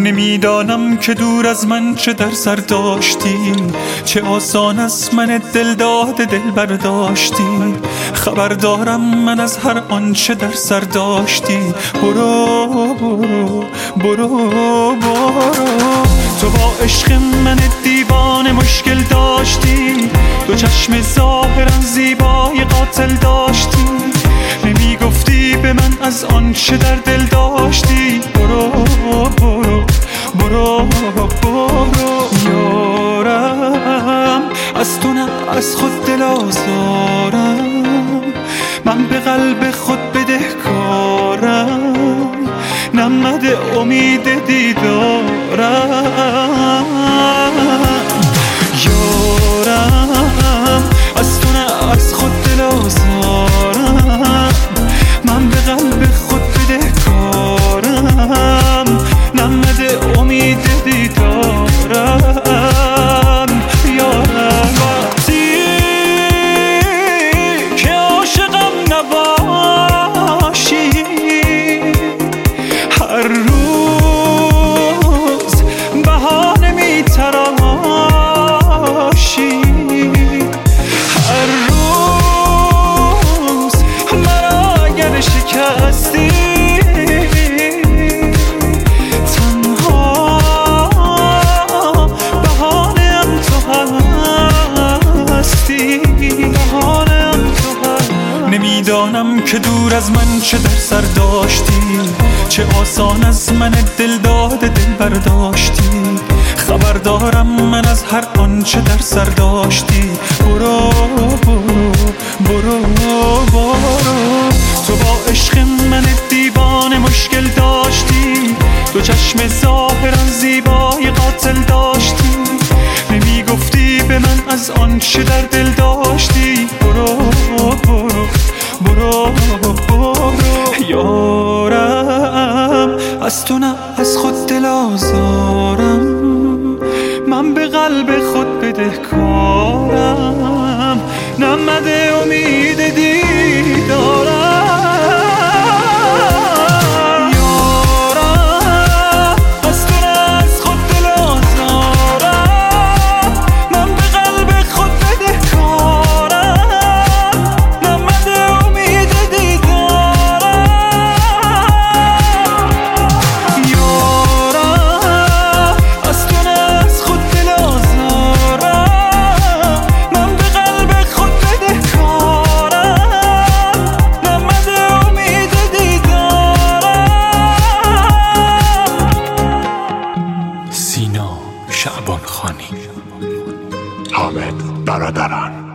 نمیدانم که دور از من چه در سر داشتی، چه آسان از من دل داده دل برداشتی. خبر دارم من از هر آنچه در سر داشتی. برو برو برو برو. تو با عشق من دیوانه مشکل داشتی، دو چشم ظاهرا زیبای قاتل داشتی. نمیگفتی به من از آنچه در دل داشتی. برو برو برو برو. یارم از تو نه از خود دل آزارم، من به قلب خود بدهکارم، نمده امید دیدارم. یارم از تو نه از خود دل آزارم، من به قلب خود بدهکارم، نمده امید دیدارم. یارم وقتی که عاشقم نباشی، هر روز بهانه میتراشی، هر روز مرا اگر شکستی، نمیدانم که دور از من چه در سر داشتی، چه آسان از من دل داده دل برداشتی. خبر دارم من از هر آنچه در سر داشتی. برو برو برو برو. تو با عشق من دیوانه مشکل داشتی، دو چشم ظاهرا زیبای قاتل داشتی. نمیگفتی به من از آنچه در دل داشتی. برو برو برو برو. یارم از تو نه از خود دل آزارم، من به قلب خود بدهکارم، نمده امید دیدارم. شعبان خانی. حامد برادران.